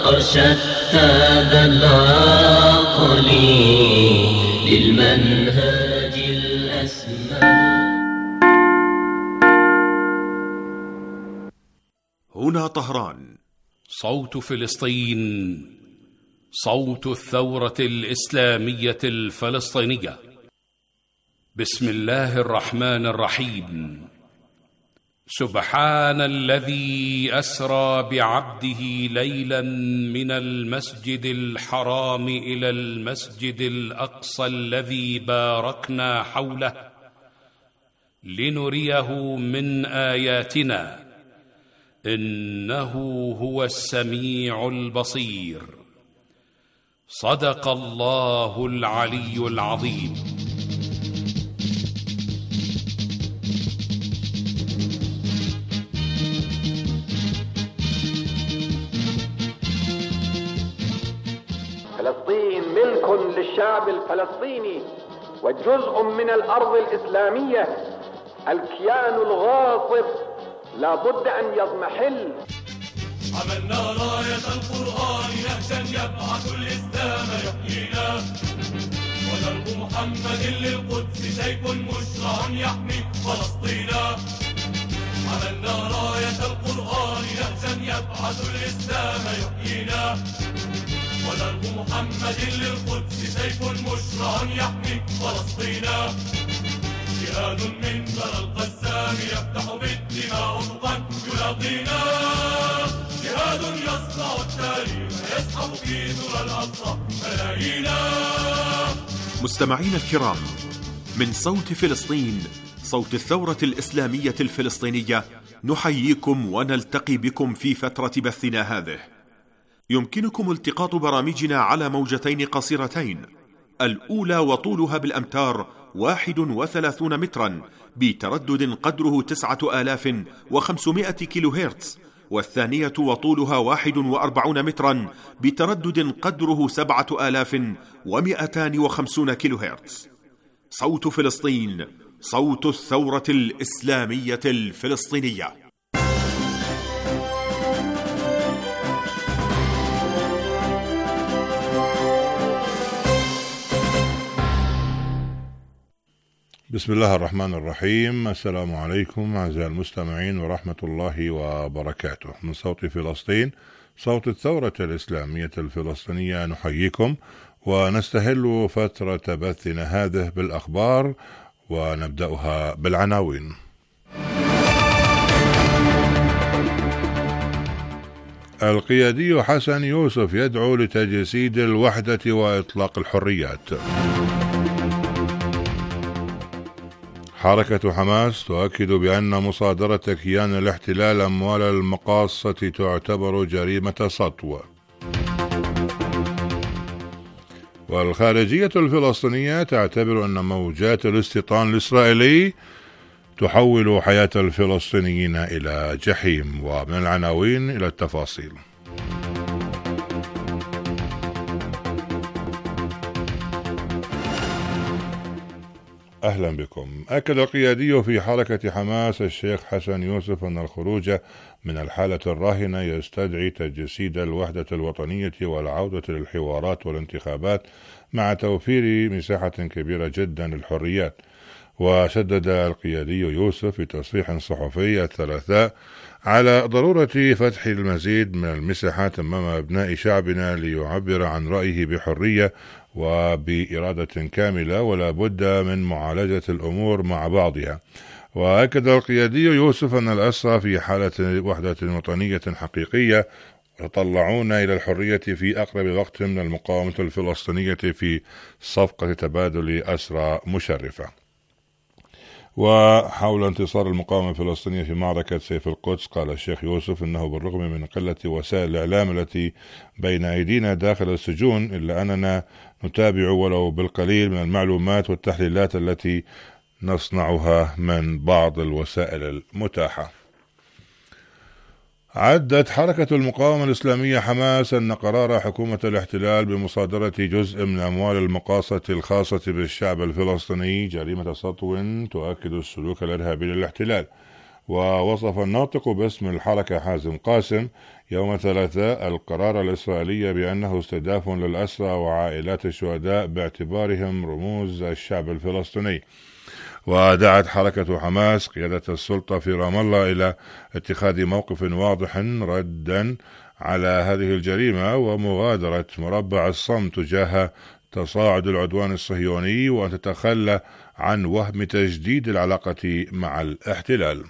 أرشدت ذا العقل للمنهج الأسمى. هنا طهران، صوت فلسطين، صوت الثورة الإسلامية الفلسطينية. بسم الله الرحمن الرحيم. سبحان الذي أسرى بعبده ليلا من المسجد الحرام إلى المسجد الأقصى الذي باركنا حوله لنريه من آياتنا إنه هو السميع البصير. صدق الله العلي العظيم. فلسطين ملك للشعب الفلسطيني وجزء من الأرض الإسلامية. الكيان الغاصب لا بد أن يضمحل. عملنا راية القرآن نهجا يبعث الإسلام يحيينا، ودرب محمد للقدس سيف مشرع يحمي فلسطينا. عملنا راية القرآن نهجا يبعث الإسلام يحيينا، ودرب محمد للقدس سيف مشرع يحمي فلسطينا. جهاد من ذرى القسام يفتح بالدماء أفقا يلاقينا، جهاد يصنع التاريخ يسحب في ذرى الأقصى ملايينا. مستمعين الكرام، من صوت فلسطين، صوت الثورة الإسلامية الفلسطينية، نحييكم ونلتقي بكم في فترة بثنا هذه. يمكنكم التقاط برامجنا على موجتين قصيرتين، الأولى وطولها بالأمتار 31 مترا بتردد قدره 9500 كيلو هرتز، والثانية وطولها 41 مترا بتردد قدره 7250 كيلو هرتز. صوت فلسطين، صوت الثورة الإسلامية الفلسطينية. بسم الله الرحمن الرحيم. السلام عليكم أعزائي المستمعين ورحمة الله وبركاته. من صوت فلسطين، صوت الثورة الإسلامية الفلسطينية، نحييكم ونستهل فترة بثنا هذه بالأخبار، ونبدأها بالعناوين. القيادي حسن يوسف يدعو لتجسيد الوحدة وإطلاق الحريات. حركة حماس تؤكد بأن مصادرة كيان الاحتلال أموال المقاصة تعتبر جريمة سطو. والخارجية الفلسطينية تعتبر أن موجات الاستيطان الإسرائيلي تحول حياة الفلسطينيين إلى جحيم. ومن العناوين إلى التفاصيل. أهلا بكم. أكد القيادي في حركة حماس الشيخ حسن يوسف أن الخروج من الحالة الراهنة يستدعي تجسيد الوحدة الوطنية والعودة للحوارات والانتخابات مع توفير مساحة كبيرة جدا للحريات. وشدد القيادي يوسف في تصريح صحفي الثلاثاء على ضرورة فتح المزيد من المساحات أمام أبناء شعبنا ليعبر عن رأيه بحرية وبإرادة كاملة، ولا بد من معالجة الأمور مع بعضها. وأكد القيادي يوسف أن الأسرى في حالة وحدة وطنية حقيقية يتطلعون إلى الحرية في أقرب وقت من المقاومة الفلسطينية في صفقة تبادل أسرى مشرفة. وحول انتصار المقاومة الفلسطينية في معركة سيف القدس، قال الشيخ يوسف إنه بالرغم من قلة وسائل الإعلام التي بين أيدينا داخل السجون، إلا أننا نتابع ولو بالقليل من المعلومات والتحليلات التي نصنعها من بعض الوسائل المتاحة. عدت حركة المقاومة الإسلامية حماس أن قرار حكومة الاحتلال بمصادرة جزء من أموال المقاصة الخاصة بالشعب الفلسطيني جريمة سطو تؤكد السلوك الإرهابي للاحتلال. ووصف الناطق باسم الحركة حازم قاسم يوم الثلاثاء القرار الإسرائيلي بأنه استهداف للأسرى وعائلات الشهداء باعتبارهم رموز الشعب الفلسطيني. ودعت حركة حماس قيادة السلطة في رام الله إلى اتخاذ موقف واضح ردا على هذه الجريمة ومغادرة مربع الصمت تجاه تصاعد العدوان الصهيوني، وأن تتخلى عن وهم تجديد العلاقة مع الاحتلال.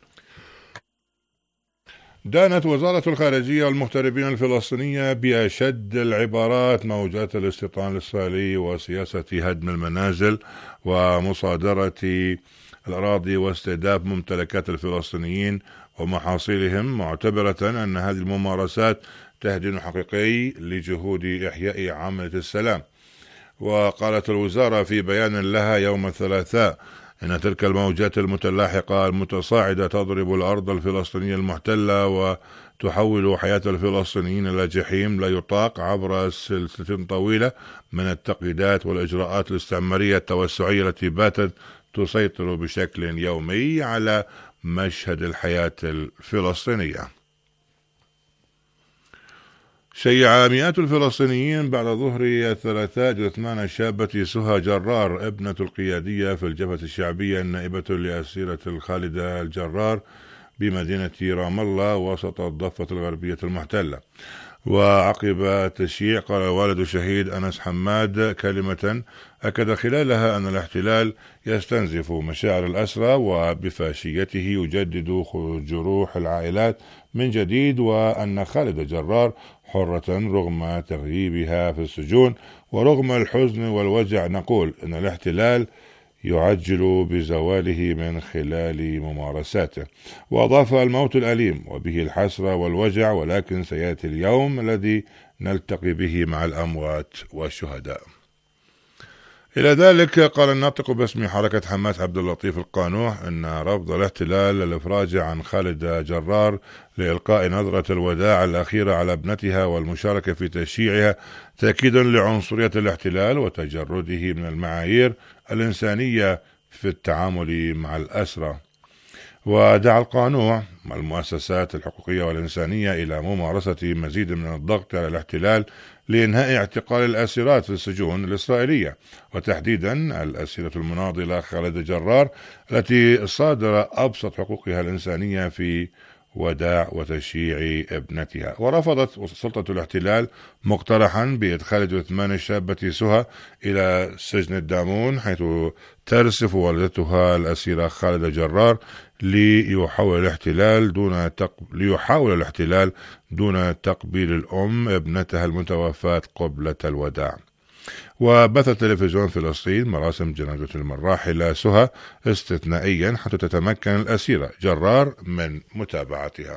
دانت وزارة الخارجية والمغتربين الفلسطينية بأشد العبارات موجات الاستيطان الإسرائيلي وسياسة هدم المنازل ومصادرة الأراضي واستهداف ممتلكات الفلسطينيين ومحاصيلهم، معتبرة أن هذه الممارسات تهديد حقيقي لجهود إحياء عملية السلام. وقالت الوزارة في بيان لها يوم الثلاثاء إن تلك الموجات المتلاحقة المتصاعدة تضرب الأرض الفلسطينية المحتلة وتحول حياة الفلسطينيين إلى جحيم لا يطاق عبر سلسلة طويلة من التقييدات والإجراءات الاستعمارية التوسعية التي باتت تسيطر بشكل يومي على مشهد الحياة الفلسطينية. شيع مئات الفلسطينيين بعد ظهر الثلاثاء جثمان الشابة سهى جرار ابنة القيادية في الجبهة الشعبية النائبة لأسيرة الخالدة الجرار بمدينة رام الله وسط الضفة الغربية المحتلة. وعقب التشييع قال والد الشهيد أنس حماد كلمة أكد خلالها أن الاحتلال يستنزف مشاعر الأسرى وبفاشيته يجدد جروح العائلات من جديد، وأن خالد جرار حرة رغم تغييبها في السجون، ورغم الحزن والوجع نقول أن الاحتلال يعجل بزواله من خلال ممارساته. وأضاف الموت الأليم وبه الحسرة والوجع، ولكن سيأتي اليوم الذي نلتقي به مع الأموات والشهداء. إلى ذلك قال الناطق باسم حركة حماس عبد اللطيف القانوح أن رفض الاحتلال الإفراج عن خالد جرار لإلقاء نظرة الوداع الأخيرة على ابنتها والمشاركة في تشييعها تأكيدا لعنصرية الاحتلال وتجرده من المعايير الإنسانية في التعامل مع الأسرى. ودعا القانوع مع المؤسسات الحقوقية والإنسانية إلى ممارسة مزيد من الضغط على الاحتلال لإنهاء اعتقال الأسيرات في السجون الإسرائيلية، وتحديدا الأسيرة المناضلة خالد جرار التي صادر أبسط حقوقها الإنسانية في وداع وتشييع ابنتها. ورفضت سلطة الاحتلال مقترحا بإدخال جثمان الشابة سهى إلى سجن الدامون حيث ترسف والدتها الأسيرة خالد جرار ليحاول الاحتلال دون تقبيل الأم ابنتها المتوفاة قبلة الوداع. وبث تلفزيون فلسطين مراسم جنازة المراحلة سهى استثنائيا حتى تتمكن الأسيرة جرار من متابعتها.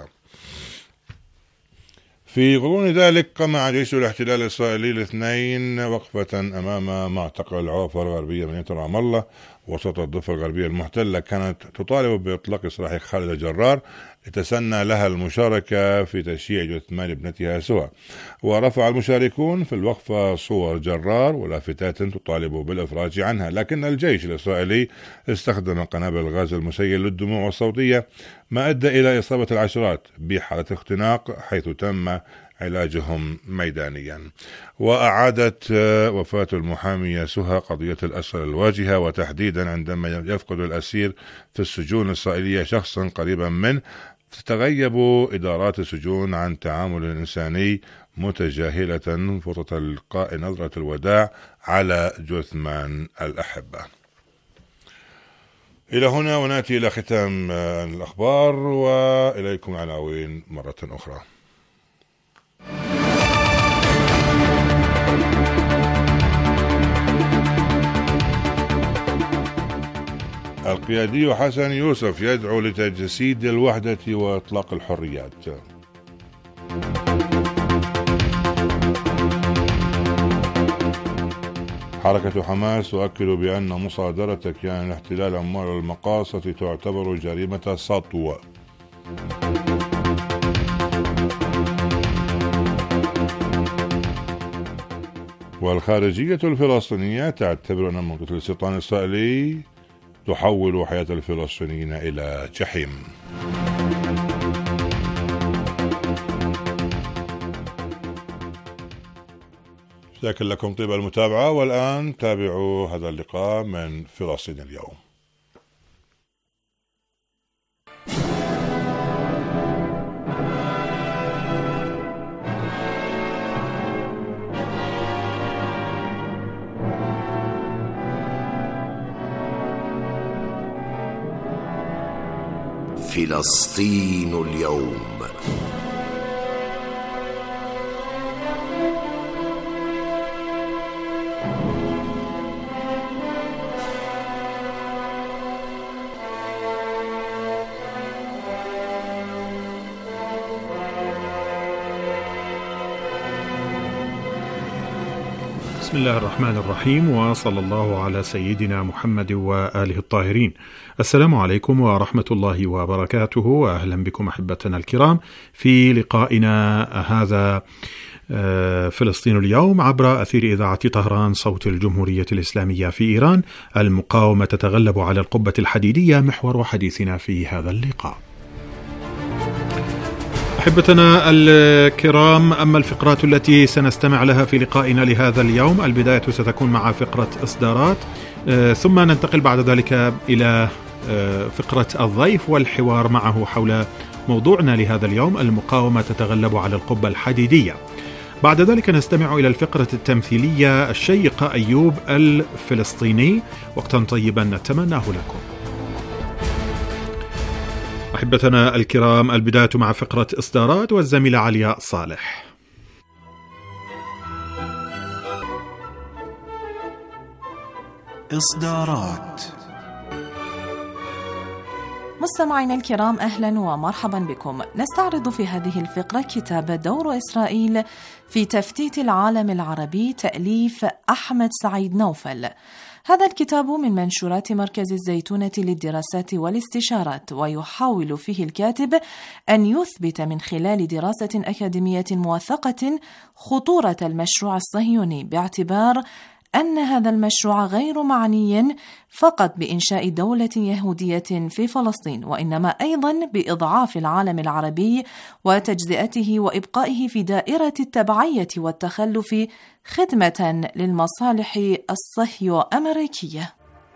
في غضون ذلك قمع جيش الاحتلال الإسرائيلي الاثنين وقفة أمام معتقل العوفة الغربية مدينة رام الله وسط الضفة الغربية المحتلة كانت تطالب بإطلاق سراح خالد جرار لتسنى لها المشاركة في تشييع جثمان ابنتها سهى. ورفع المشاركون في الوقفة صور جرار ولافتات تطالب بالإفراج عنها، لكن الجيش الإسرائيلي استخدم قنابل الغاز المسيل للدموع والصوتية ما أدى إلى إصابة العشرات بحالة اختناق حيث تم علاجهم ميدانيا. وأعادت وفاة المحامية سهى قضية الأسر الواجهة، وتحديدا عندما يفقد الأسير في السجون الإسرائيلية شخصا قريبا منه تتغيب إدارات السجون عن تعامل إنساني متجاهلة فرصة إلقاء نظرة الوداع على جثمان الأحبة. إلى هنا ونأتي إلى ختام الأخبار، وإليكم العناوين مرة أخرى. القيادي حسن يوسف يدعو لتجسيد الوحدة وإطلاق الحريات. حركة حماس تؤكد بأن مصادرة كيان الاحتلال أموال المقاصة تعتبر جريمة سطو. والخارجية الفلسطينية تعتبر أن موقف الاستيطان الإسرائيلي تحول حياة الفلسطينيين إلى جحيم. شكرا لكم طيب المتابعة، والآن تابعوا هذا اللقاء من فلسطين اليوم. فلسطين اليوم. بسم الله الرحمن الرحيم، وصلى الله على سيدنا محمد وآله الطاهرين. السلام عليكم ورحمة الله وبركاته، وأهلا بكم أحبتنا الكرام في لقائنا هذا فلسطين اليوم عبر أثير إذاعة طهران صوت الجمهورية الإسلامية في إيران. المقاومة تتغلب على القبة الحديدية، محور حديثنا في هذا اللقاء. أحبتنا الكرام، أما الفقرات التي سنستمع لها في لقائنا لهذا اليوم، البداية ستكون مع فقرة إصدارات، ثم ننتقل بعد ذلك إلى فقرة الضيف والحوار معه حول موضوعنا لهذا اليوم: المقاومة تتغلب على القبة الحديدية. بعد ذلك نستمع إلى الفقرة التمثيلية الشيقة أيوب الفلسطيني. وقتا طيبا نتمناه لكم. أحبتنا الكرام، البداية مع فقرة إصدارات والزميلة علياء صالح. إصدارات. مستمعينا الكرام، أهلا ومرحبا بكم. نستعرض في هذه الفقرة كتاب دور إسرائيل في تفتيت العالم العربي، تأليف أحمد سعيد نوفل. هذا الكتاب من منشورات مركز الزيتونة للدراسات والاستشارات، ويحاول فيه الكاتب أن يثبت من خلال دراسة أكاديمية موثقة خطورة المشروع الصهيوني، باعتبار أن هذا المشروع غير معني فقط بإنشاء دولة يهودية في فلسطين، وإنما أيضا بإضعاف العالم العربي وتجزئته وإبقائه في دائرة التبعية والتخلف خدمة للمصالح الصهيو-أمريكية.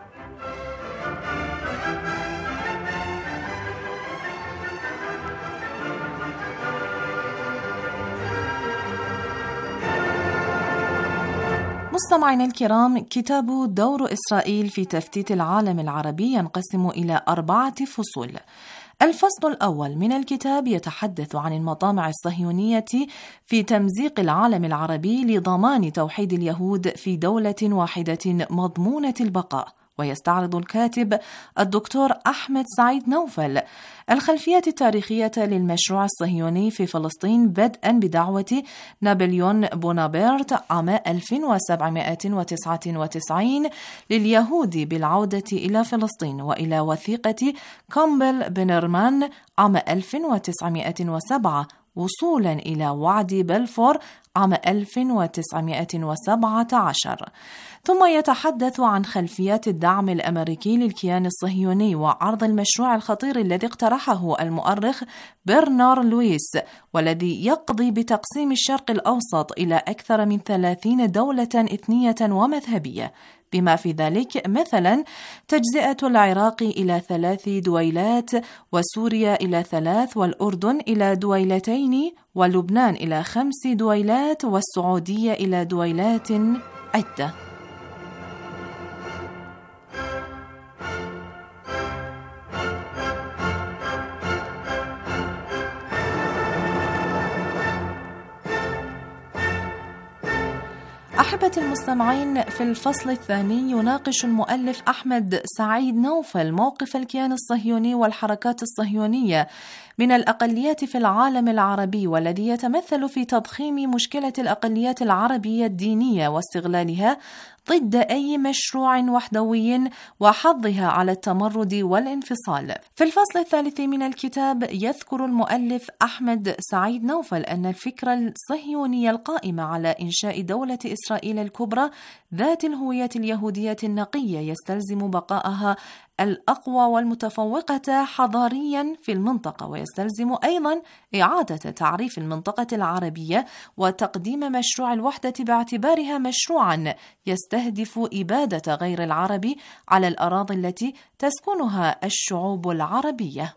مستمعينا الكرام، كتاب دور إسرائيل في تفتيت العالم العربي ينقسم إلى 4 فصول. الفصل الأول من الكتاب يتحدث عن المطامع الصهيونية في تمزيق العالم العربي لضمان توحيد اليهود في دولة واحدة مضمونة البقاء، ويستعرض الكاتب الدكتور أحمد سعيد نوفل الخلفيات التاريخية للمشروع الصهيوني في فلسطين، بدءا بدعوة نابليون بونابرت عام 1799 لليهود بالعودة إلى فلسطين، وإلى وثيقة كامبل بنرمان عام 1907 وصولا إلى وعد بلفور عام 1917. ثم يتحدث عن خلفيات الدعم الأمريكي للكيان الصهيوني وعرض المشروع الخطير الذي اقترحه المؤرخ برنار لويس، والذي يقضي بتقسيم الشرق الأوسط إلى أكثر من 30 دولة إثنية ومذهبية، بما في ذلك مثلا تجزئة العراق إلى 3 دويلات، وسوريا إلى 3، والأردن إلى 2، ولبنان إلى 5 دويلات، والسعودية إلى دويلات عدة. أحبة المستمعين، في الفصل الثاني يناقش المؤلف أحمد سعيد نوفل موقف الكيان الصهيوني والحركات الصهيونية من الأقليات في العالم العربي، والذي يتمثل في تضخيم مشكلة الأقليات العربية الدينية واستغلالها ضد أي مشروع وحدوي وحظها على التمرد والانفصال. في الفصل الثالث من الكتاب يذكر المؤلف أحمد سعيد نوفل أن الفكرة الصهيونية القائمة على إنشاء دولة إسرائيل الكبرى ذات الهوية اليهودية النقية يستلزم بقاءها الأقوى والمتفوقة حضاريا في المنطقة، ويستلزم أيضا إعادة تعريف المنطقة العربية وتقديم مشروع الوحدة باعتبارها مشروعا يستهدف إبادة غير العرب على الأراضي التي تسكنها الشعوب العربية.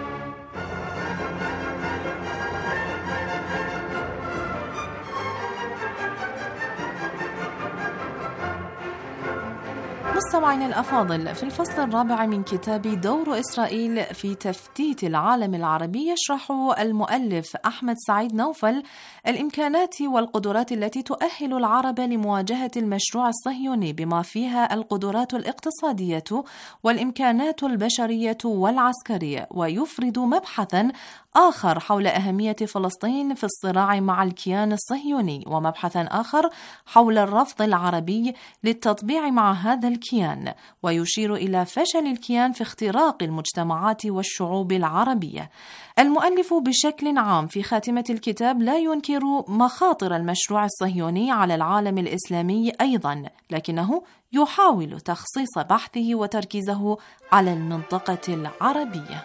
مستمعينا الأفاضل، في الفصل الرابع من كتاب دور إسرائيل في تفتيت العالم العربي يشرح المؤلف أحمد سعيد نوفل الإمكانات والقدرات التي تؤهل العرب لمواجهة المشروع الصهيوني، بما فيها القدرات الاقتصادية والإمكانات البشرية والعسكرية، ويفرد مبحثا آخر حول أهمية فلسطين في الصراع مع الكيان الصهيوني، ومبحثا آخر حول الرفض العربي للتطبيع مع هذا الكيان، ويشير إلى فشل الكيان في اختراق المجتمعات والشعوب العربية. المؤلف بشكل عام في خاتمة الكتاب لا ينكر مخاطر المشروع الصهيوني على العالم الإسلامي أيضا، لكنه يحاول تخصيص بحثه وتركيزه على المنطقة العربية.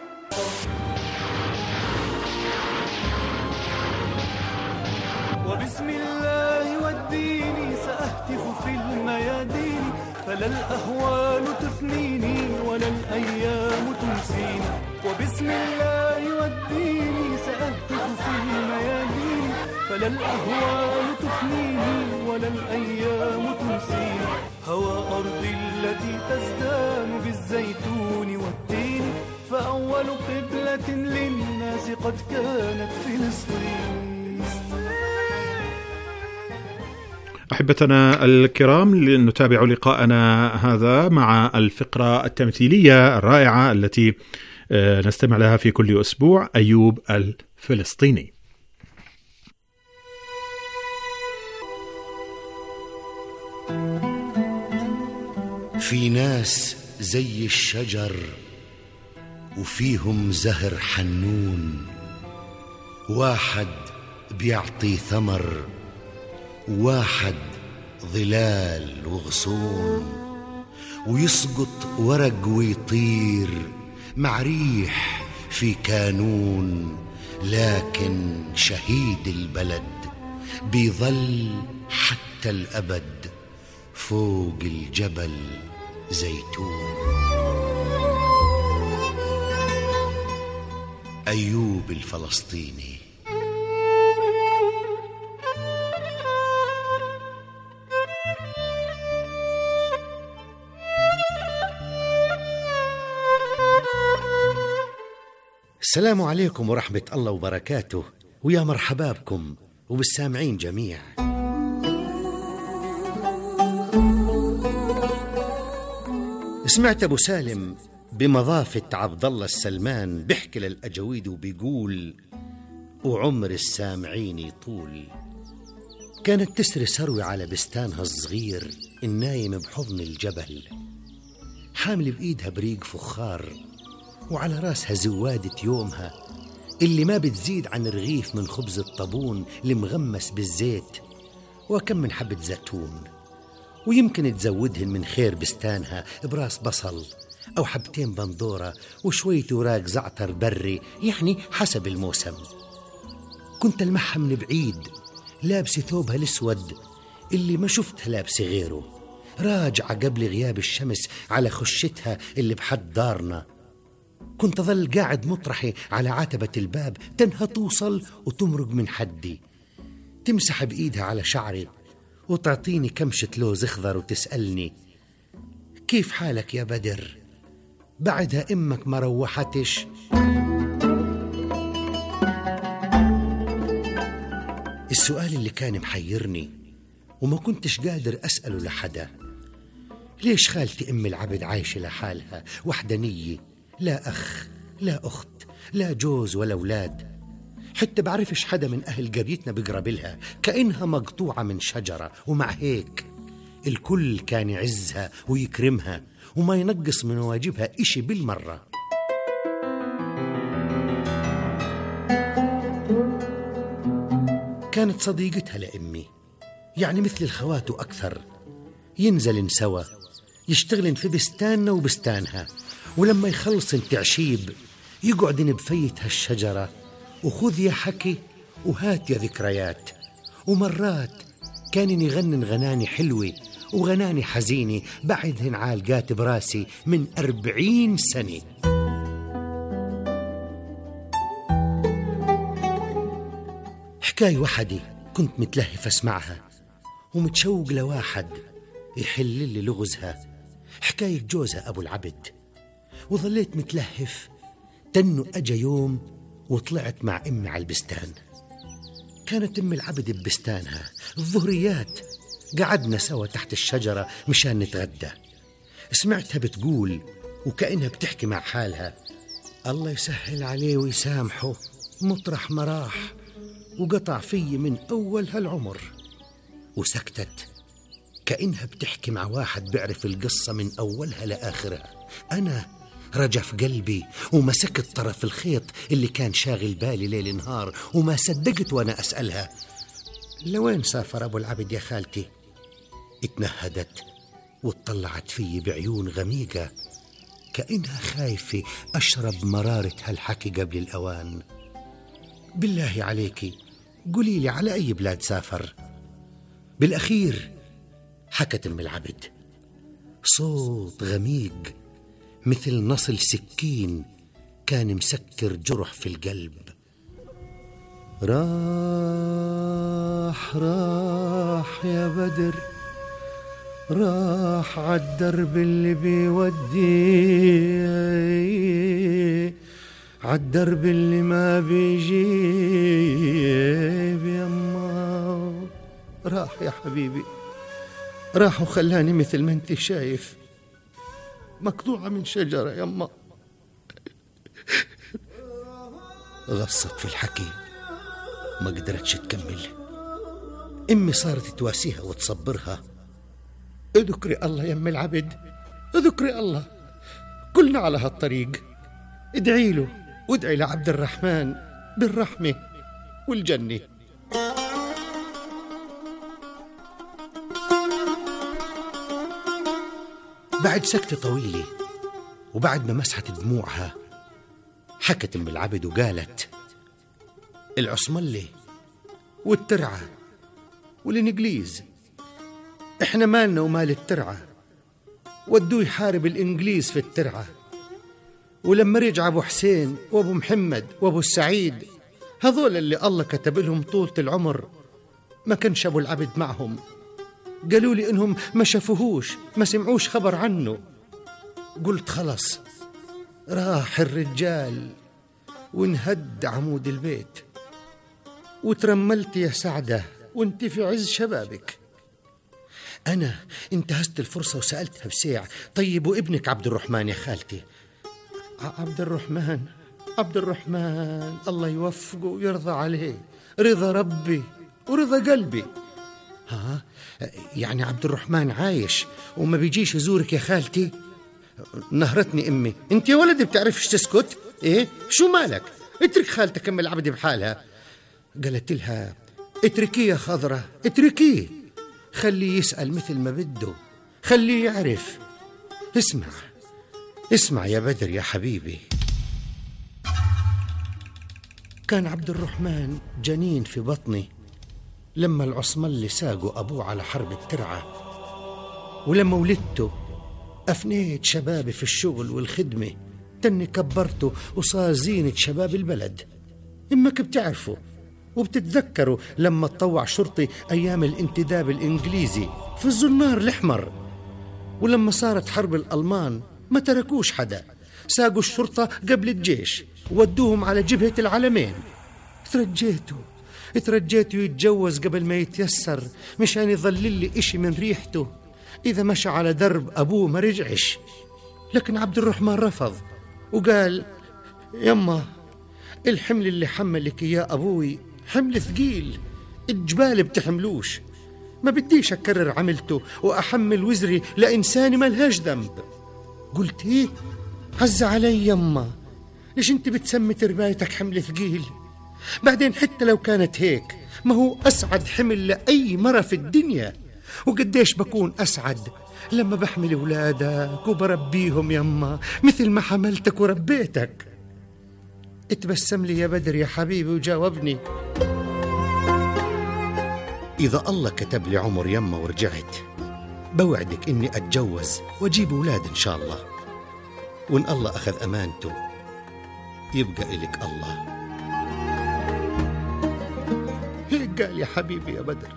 وبسم الله والدين سأهتف في الميادين، فلا الأهوال تفنيني ولا الأيام تنسيني. وبسم الله والدين سأهتف في الميادين، فلا الأهوال تفنيني ولا الأيام تنسيني. هوى أرضي التي تزدان بالزيتون والتين، فأول قبلة للناس قد كانت فلسطين. أحبتنا الكرام، نتابع لقاءنا هذا مع الفقرة التمثيلية الرائعة التي نستمع لها في كل أسبوع، أيوب الفلسطيني. في ناس زي الشجر وفيهم زهر حنون، واحد بيعطي ثمر واحد ظلال وغصون، ويسقط ورق ويطير مع ريح في كانون. لكن شهيد البلد بيظل حتى الأبد فوق الجبل زيتون. أيوب الفلسطيني. السلام عليكم ورحمة الله وبركاته، ويا مرحبا بكم وبالسامعين جميع. سمعت أبو سالم بمضافة عبد الله السلمان بيحكي للأجويد وبيقول: وعمر السامعين يطول. كانت تسري سروي على بستانها الصغير النايم بحضن الجبل، حامل بإيدها بريق فخار، وعلى راسها زوادة يومها اللي ما بتزيد عن رغيف من خبز الطابون المغمس بالزيت، وكم من حبة زيتون، ويمكن تزودهن من خير بستانها براس بصل أو حبتين بندورة وشوية وراق زعتر بري، يعني حسب الموسم. كنت ألمحها من بعيد لابسة ثوبها الأسود اللي ما شفتها لابسة غيره، راجعة قبل غياب الشمس على خشتها اللي بحد دارنا. كنت أظل قاعد مطرحي على عتبة الباب، تنها توصل وتمرق من حدي، تمسح بإيدها على شعري وتعطيني كمشة لوز أخضر وتسألني: كيف حالك يا بدر؟ بعدها أمك ما روحتش؟ السؤال اللي كان محيرني وما كنتش قادر أسأله لحدا. ليش خالتي أم العبد عايشة لحالها وحدانية، لا أخ لا أخت لا جوز ولا أولاد، حتى بعرفش حدا من أهل قريتنا بقرب لها، كأنها مقطوعة من شجرة. ومع هيك الكل كان يعزها ويكرمها وما ينقص من واجبها إشي بالمرة. كانت صديقتها لأمي، يعني مثل الخوات وأكثر، ينزلن سوا يشتغلن في بستاننا وبستانها، ولما يخلصن تعشيب يقعدن بفيت هالشجرة، وخذ يا حكي وهات يا ذكريات. ومرات كان يغنن غناني حلوة وغناني حزينة بعدهن عالقات براسي من 40 سنة. حكاية وحدي كنت متلهف اسمعها ومتشوق لواحد يحل لي لغزها، حكاية جوزها أبو العبد. وظليت متلهف تنو أجا يوم وطلعت مع أمي على البستان. كانت أم العبد ببستانها الظهريات، قعدنا سوا تحت الشجرة مشان نتغدى. سمعتها بتقول وكأنها بتحكي مع حالها: الله يسهل عليه ويسامحه، مطرح ما راح وقطع في من أول هالعمر. وسكتت كأنها بتحكي مع واحد بيعرف القصة من أولها لآخرها. أنا رجف قلبي ومسكت طرف الخيط اللي كان شاغل بالي ليل نهار، وما صدقت وأنا أسألها: لوين سافر أبو العبد يا خالتي؟ اتنهدت واتطلعت فيي بعيون غميقة كأنها خايفة أشرب مرارة هالحكي قبل الأوان. بالله عليكي قولي لي على أي بلاد سافر؟ بالأخير حكت أم العبد، صوت غميق مثل نصل سكين كان مسكر جرح في القلب: راح يا بدر، راح عالدرب اللي بيودي، عالدرب اللي ما بيجيب يما. راح يا حبيبي، راح وخلاني مثل ما انت شايف مقطوعة من شجرة يما. غصت في الحكي ما قدرتش تكمل. امي صارت تواسيها وتصبرها: اذكري الله يا ام العبد، اذكري الله، كلنا على هالطريق، ادعي له وادعي لعبد الرحمن بالرحمة والجنة. بعد سكتة طويلة وبعد ما مسحت دموعها حكت ام العبد وقالت: العصملة والترعة والإنجليز، احنا مالنا ومال الترعة، ودوه يحارب الإنجليز في الترعة. ولما رجع أبو حسين وأبو محمد وأبو السعيد، هذول اللي الله كتب لهم طولة العمر، ما كانش أبو العبد معهم. قالوا لي إنهم ما شافوهوش، ما سمعوش خبر عنه. قلت خلص راح الرجال وانهد عمود البيت. وترملت يا سعدة وانت في عز شبابك. أنا انتهزت الفرصة وسألتها بسيع: طيب وابنك عبد الرحمن يا خالتي؟ عبد الرحمن الله يوفقه ويرضى عليه، رضا ربي ورضا قلبي. ها يعني عبد الرحمن عايش وما بيجيش يزورك يا خالتي؟ نهرتني امي: انت يا ولدي بتعرفش تسكت؟ ايه شو مالك؟ اترك خالتك ام العبد بحالها. قالت لها: اتركيه يا خضرة، اتركيه، خليه يسأل مثل ما بده، خليه يعرف. اسمع يا بدر يا حبيبي. كان عبد الرحمن جنين في بطني لما العصملي ساقوا أبوه على حرب الترعة، ولما ولدته أفنيت شبابي في الشغل والخدمة، تني كبرته وصار زينة شباب البلد. إمك بتعرفوا وبتتذكروا لما تطوع شرطي أيام الانتداب الإنجليزي في الزنار الأحمر، ولما صارت حرب الألمان ما تركوش حدا، ساقوا الشرطة قبل الجيش ودوهم على جبهة العلمين. ترجيته يتجوز قبل ما يتيسر مشان يظلل لي إشي من ريحته إذا مشى على درب أبوه ما رجعش. لكن عبد الرحمن رفض وقال: يما الحمل اللي حملك يا أبوي حمل ثقيل، الجبال بتحملوش، ما بديش أكرر عملته وأحمل وزري لإنسان ما لهاش ذنب. قلت: إيه عز علي يما، ليش انت بتسمي تربايتك حمل ثقيل؟ بعدين حتى لو كانت هيك ما هو أسعد حمل لأي مرة في الدنيا، وقديش بكون أسعد لما بحمل أولادك وبربيهم يما مثل ما حملتك وربيتك. اتبسم لي يا بدر يا حبيبي وجاوبني. إذا الله كتب لي عمر يما ورجعت، بوعدك إني أتجوز وأجيب أولاد إن شاء الله، وإن الله أخذ أمانته يبقى إلك الله. هيك قال يا حبيبي يا بدر.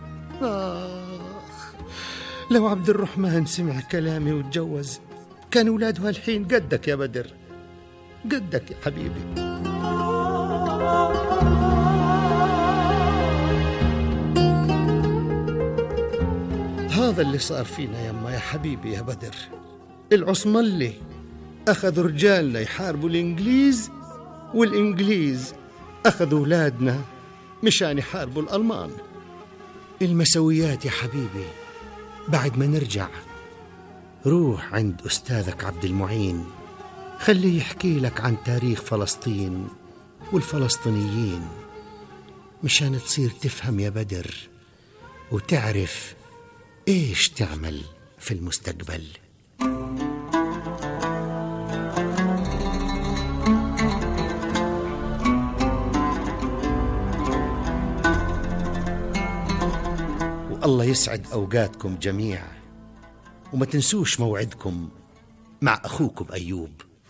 لو عبد الرحمن سمع كلامي وتجوز كان أولاده هالحين قدك يا بدر، قدك يا حبيبي. هذا اللي صار فينا يما يا حبيبي يا بدر. العصملي أخذوا رجالنا يحاربوا الإنجليز، والإنجليز أخذوا أولادنا مشان يحاربوا الألمان. المسويات يا حبيبي بعد ما نرجع روح عند أستاذك عبد المعين، خليه يحكي لك عن تاريخ فلسطين والفلسطينيين مشان تصير تفهم يا بدر وتعرف إيش تعمل في المستقبل. والله يسعد أوقاتكم جميعا، وما تنسوش موعدكم مع أخوكم أيوب.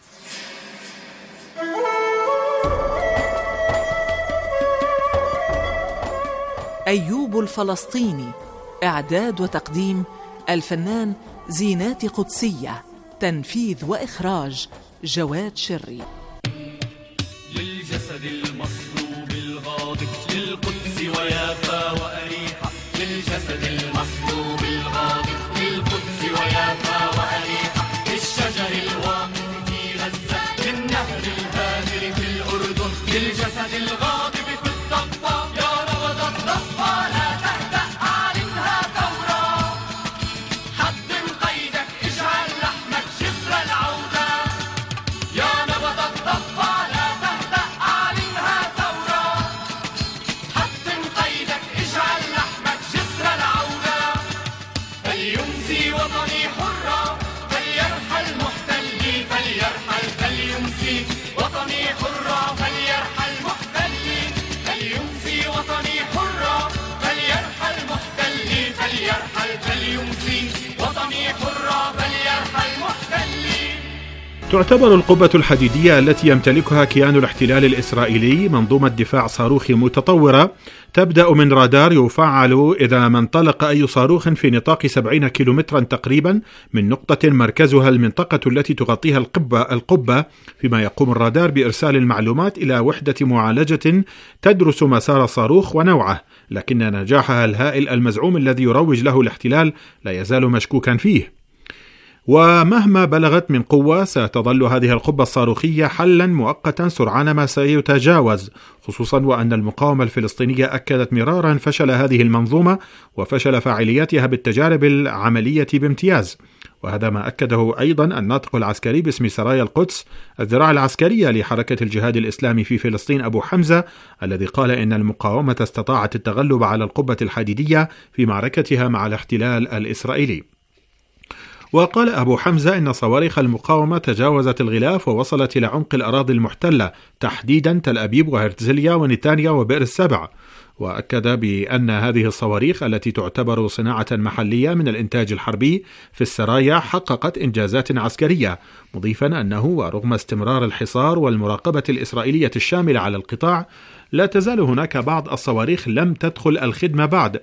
أيوب الفلسطيني، إعداد وتقديم الفنان زينات قدسية، تنفيذ وإخراج جواد شري. للجسد المصلوب الغاضب للقدس ويافا وأريحة، للجسد المصلوب الغاضب للقدس ويافا وأريحة، للشجر الواقف في غزة للنهر الهادر في الأردن، للجسد الغاضب في الضفة يا نبض الضفة لا تهدأ أعلنها ثورة، حطم قيدك اجعل لحمك جسر العودة، يا نبض الضفة لا تهدأ أعلنها ثورة، حطم قيدك اجعل لحمك جسر العودة، فليمسي وطني حرة فليرحل محتلي، فليرحل فليمسي وطني حرة فليرحل محتلي، فليمسي وطني حرة فليرحل محتلي، فليرحل فليمسي وطني حرة فليرحل محتلي. تعتبر القبة الحديدية التي يمتلكها كيان الاحتلال الإسرائيلي منظومة دفاع صاروخي متطورة تبدأ من رادار يفعل إذا ما انطلق أي صاروخ في نطاق 70 كيلومترا تقريبا من نقطة مركزها المنطقة التي تغطيها القبة، فيما يقوم الرادار بإرسال المعلومات إلى وحدة معالجة تدرس مسار الصاروخ ونوعه، لكن نجاحها الهائل المزعوم الذي يروج له الاحتلال لا يزال مشكوكا فيه. ومهما بلغت من قوة ستظل هذه القبة الصاروخية حلا مؤقتا سرعان ما سيتجاوز، خصوصا وأن المقاومة الفلسطينية أكدت مرارا فشل هذه المنظومة وفشل فاعليتها بالتجارب العملية بامتياز. وهذا ما أكده أيضا الناطق العسكري باسم سرايا القدس الذراع العسكرية لحركة الجهاد الإسلامي في فلسطين أبو حمزة، الذي قال إن المقاومة استطاعت التغلب على القبة الحديدية في معركتها مع الاحتلال الإسرائيلي. وقال أبو حمزة إن صواريخ المقاومة تجاوزت الغلاف ووصلت إلى عمق الأراضي المحتلة، تحديدا تل أبيب وهرتزليا ونتانيا وبئر السبع. وأكد بأن هذه الصواريخ التي تعتبر صناعة محلية من الإنتاج الحربي في السرايا حققت إنجازات عسكرية، مضيفا أنه ورغم استمرار الحصار والمراقبة الإسرائيلية الشاملة على القطاع لا تزال هناك بعض الصواريخ لم تدخل الخدمة بعد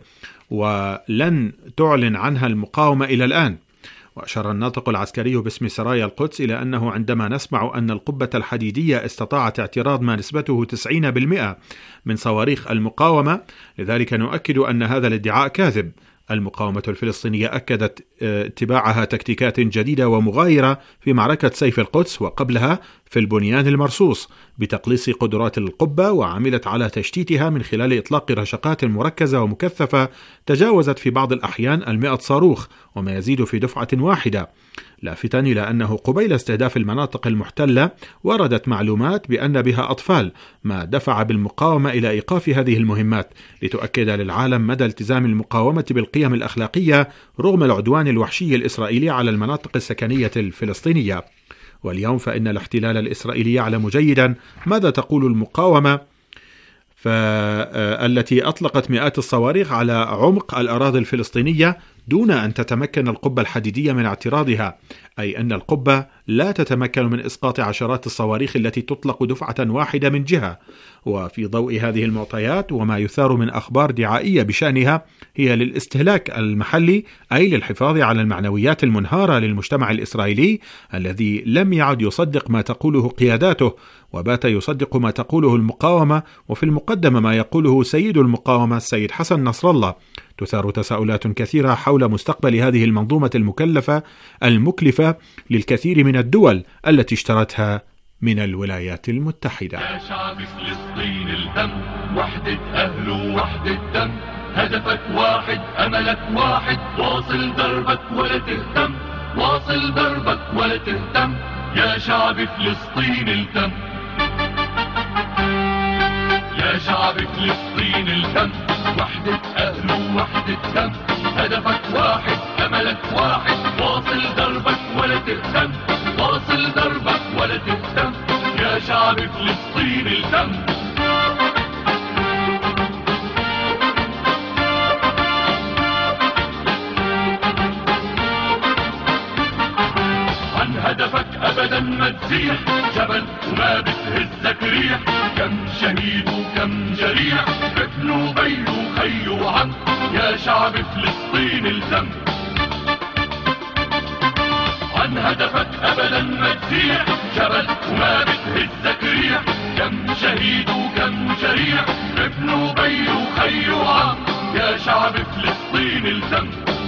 ولن تعلن عنها المقاومة إلى الآن. وأشار الناطق العسكري باسم سرايا القدس إلى أنه عندما نسمع أن القبة الحديدية استطاعت اعتراض ما نسبته 90% من صواريخ المقاومة، لذلك نؤكد أن هذا الادعاء كاذب. المقاومة الفلسطينية أكدت اتباعها تكتيكات جديدة ومغايرة في معركة سيف القدس وقبلها في البنيان المرصوص بتقليص قدرات القبة، وعملت على تشتيتها من خلال إطلاق رشقات مركزة ومكثفة تجاوزت في بعض الأحيان 100 صاروخ وما يزيد في دفعة واحدة، لافتا إلى أنه قبيل استهداف المناطق المحتلة وردت معلومات بأن بها أطفال، ما دفع بالمقاومة إلى إيقاف هذه المهمات لتؤكد للعالم مدى التزام المقاومة بالقيم الأخلاقية رغم العدوان الوحشي الإسرائيلي على المناطق السكنية الفلسطينية. واليوم فإن الاحتلال الإسرائيلي يعلم جيدا ماذا تقول المقاومة التي أطلقت مئات الصواريخ على عمق الأراضي الفلسطينية دون أن تتمكن القبة الحديدية من اعتراضها، أي أن القبة لا تتمكن من إسقاط عشرات الصواريخ التي تطلق دفعة واحدة من جهة. وفي ضوء هذه المعطيات وما يثار من أخبار دعائية بشأنها هي للاستهلاك المحلي، أي للحفاظ على المعنويات المنهارة للمجتمع الإسرائيلي الذي لم يعد يصدق ما تقوله قياداته وبات يصدق ما تقوله المقاومة، وفي المقدمة ما يقوله سيد المقاومة السيد حسن نصر الله. تثار تساؤلات كثيرة حول مستقبل هذه المنظومة المكلفة للكثير من الدول التي اشترتها من الولايات المتحدة. يا شعب فلسطين الدم، وحدة أهل ووحدة دم، هدفك واحد أملك واحد، واصل دربك ولا تهتم، واصل دربك ولا تهتم، يا شعب فلسطين الدم، يا شعب فلسطين الدم، وحدة أهل ووحدة دم، هدفك واحد أملك واحد، واصل دربك ولا تهتم، واصل دربك ولا تهتم، يا شعب فلسطين الدم. عن هدفك أبدا ما تزيح، جبل وما بتهزك ريح، كم شهيد وكم جريح، ابن وبي وخي وعم، يا شعب فلسطين الدم. عن هدفك أبدا ما تزيح، جبل وما بتهزك ريح، كم شهيد وكم جريح، ابن وبي وخي وعم، يا شعب فلسطين الدم،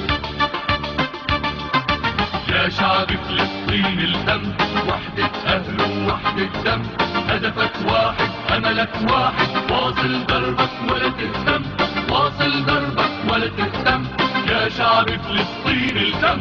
يا شعب فلسطين الدم، وحدة أهل ووحدة دم، هدفك واحد أملك واحد، واصل دربك ولا تهتم، واصل دربك ولا تهتم، يا شعب فلسطين الدم.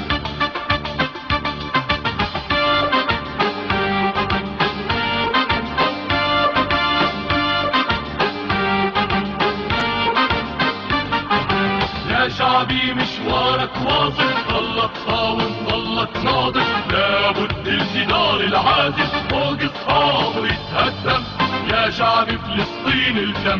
يا شعبي مشوارك واصل، ضلك صاوم ضلك ناضل، لابد الجدار العازل فوق اصحابه يتهدم، يا شعب فلسطين الدم،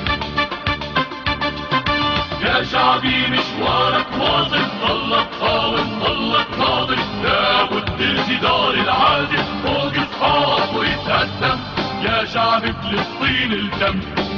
يا شعبي مشوارك واصل، ضلك صاوم ضلك ناضل، لابد الجدار العازل فوق اصحابه يتهدم، يا شعب فلسطين الدم،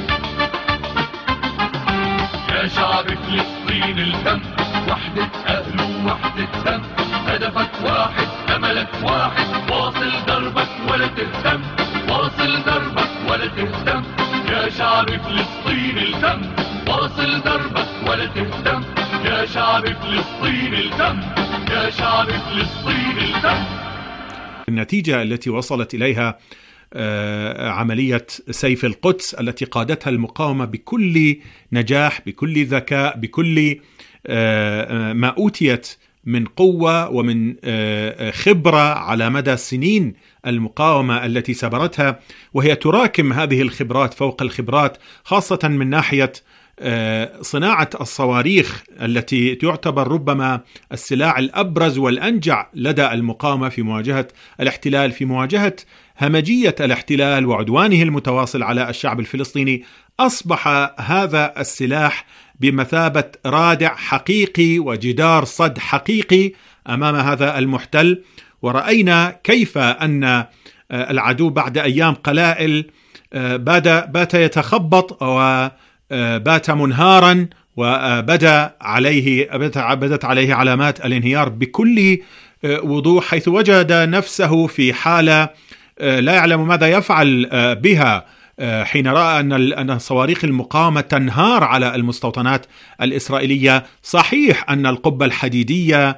يا شعب فلسطين الدم، وحدة أهل ووحدة دم، هدفك واحد أملك واحد، واصل دربك ولا تهتم، واصل دربك ولا تهتم، يا شعب فلسطين الدم، واصل دربك ولا تهتم، يا شعب فلسطين الدم، يا شعب فلسطين الدم. النتيجة التي وصلت إليها عملية سيف القدس التي قادتها المقاومة بكل نجاح، بكل ذكاء، بكل ما أوتيت من قوة ومن خبرة على مدى سنين المقاومة التي سبرتها، وهي تراكم هذه الخبرات فوق الخبرات، خاصة من ناحية صناعة الصواريخ التي تعتبر ربما السلاح الأبرز والأنجع لدى المقاومة في مواجهة الاحتلال، في مواجهة همجية الاحتلال وعدوانه المتواصل على الشعب الفلسطيني. أصبح هذا السلاح بمثابة رادع حقيقي وجدار صد حقيقي أمام هذا المحتل، ورأينا كيف أن العدو بعد أيام قلائل بات يتخبط وبات منهارا، وبدت عليه علامات الانهيار بكل وضوح، حيث وجد نفسه في حالة لا يعلم ماذا يفعل بها حين رأى أن صواريخ المقاومة تنهار على المستوطنات الإسرائيلية. صحيح أن القبة الحديدية